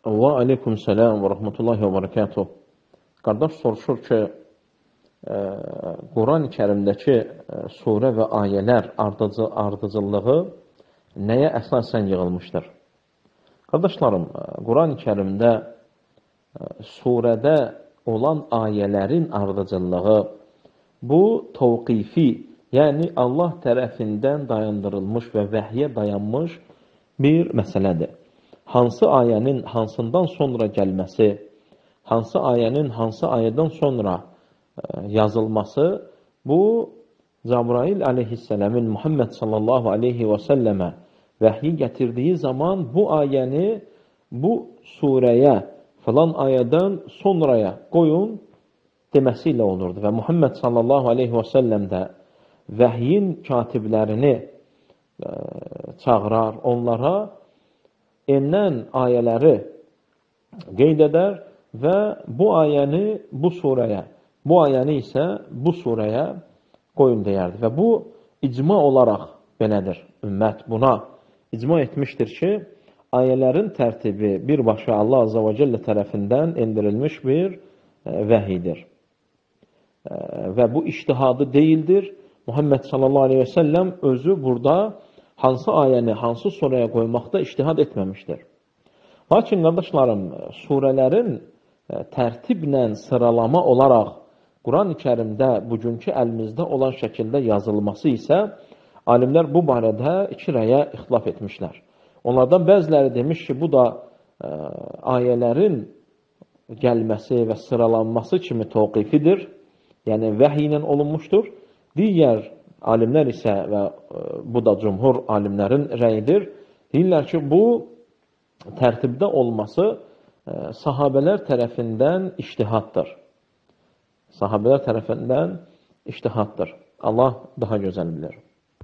Və aleykum salam və rahmetullahi və barakatuh. Qardaş soruşur ki, Quran-ı Kərimdəki surə və ayələr ardıcıllığı nəyə əsasən yığılmışdır? Qardaşlarım, Quran-ı Kərimdə surədə olan ayələrin ardıcıllığı bu təvqifi, yəni Allah tərəfindən dayandırılmış və vəhyə dayanmış bir məsələdir. Hansı ayənin hansından sonra gəlməsi, hansı ayənin hansı ayədən sonra yazılması, bu Cəbrail aleyhissələmin Muhammed sallallahu aleyhi və səlləmə vəhyi gətirdiyi zaman bu ayəni bu surəyə, filan ayədən sonraya qoyun deməsi ilə olurdu. Və Muhammed sallallahu aleyhi və səlləm də vəhyin katiblərini çağırar, onlara enlən ayələri qeyd edər və bu ayəni bu surəyə, bu ayəni isə bu surəyə qoyun deyərdi. Və bu icma olaraq belədir. Ümmət buna icma etmişdir ki, ayələrin tərtibi birbaşa Allah Azza və Cəllə tərəfindən endirilmiş bir vəhidir. Və bu ictihadı deyildir. Muhammed sallallahu aleyhi və səlləm özü burada hansı ayəni, hansı surəyə qoymaqda ictihad etməmişdir. Lakin, qardaşlarım, surələrin tərtiblə sıralama olaraq Quran-ı Kərimdə bugünkü əlimizdə olan şəkildə yazılması isə alimlər bu barədə iki rəyə ixtilaf etmişlər. Onlardan bəziləri demiş ki, bu da ayələrin gəlməsi və sıralanması kimi təvqifidir, yəni vəhiy ilə olunmuşdur. Digər alimlər isə və bu da cümhur alimlərin rəyidir. Deyirlər ki, bu tərtibdə olması sahabələr tərəfindən ictihaddır. Sahabələr tərəfindən ictihaddır. Allah daha gözəl bilir.